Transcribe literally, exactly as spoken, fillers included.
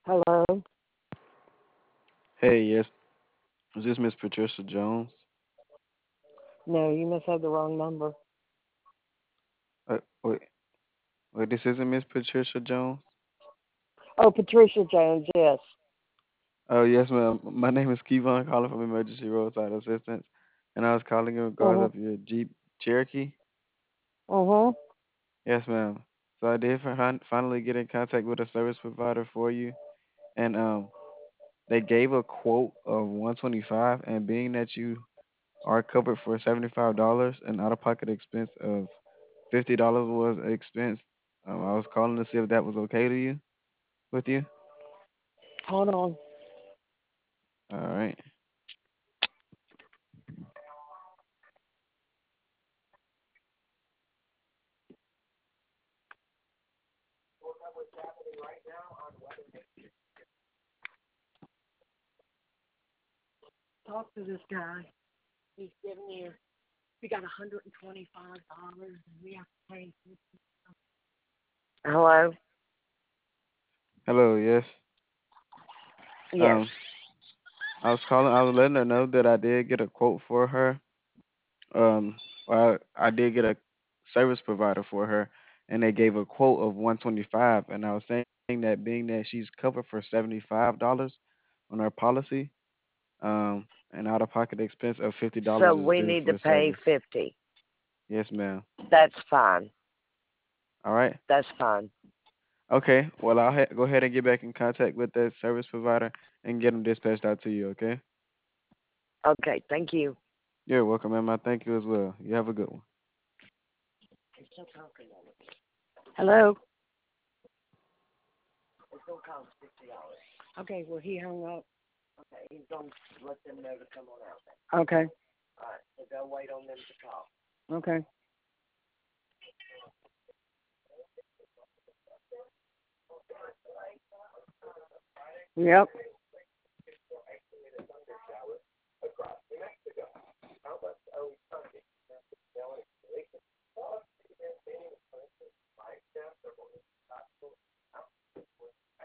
Hello? Hey, yes. Is this Miss Patricia Jones? No, you must have the wrong number. Uh, wait, wait, this isn't Miss Patricia Jones? Oh, Patricia Jones, yes. Oh, yes, ma'am. My name is Kevon, calling from Emergency Roadside Assistance, and I was calling in regards Mhm. of your Jeep Cherokee. Mhm. Yes, ma'am. So I did fin- finally get in contact with a service provider for you, and um, they gave a quote of one twenty-five, and being that you are covered for seventy-five dollars, and out-of-pocket expense of fifty dollars was expense. Um, I was calling to see if that was okay to you, with you. Hold on. All right. Talk to this guy. He's giving you. We got one hundred and twenty-five dollars, and we have to pay. Hello. Hello, yes. Yes. Um, I was calling. I was letting her know that I did get a quote for her. Um, well, I did get a service provider for her, and they gave a quote of one twenty five. And I was saying that being that she's covered for seventy five dollars on her policy, um, and out of pocket expense of fifty So dollars is we due need for to the pay service. fifty. Yes, ma'am. That's fine. All right. That's fine. Okay. Well, I'll ha- go ahead and get back in contact with that service provider and get them dispatched out to you. Okay. Okay. Thank you. You're welcome, ma'am. I thank you as well. You have a good one. Hello. Okay. Well, he hung up. Okay. He's gonna let them know to come on out. Okay. All right. So they'll wait on them to call. Okay. Yep.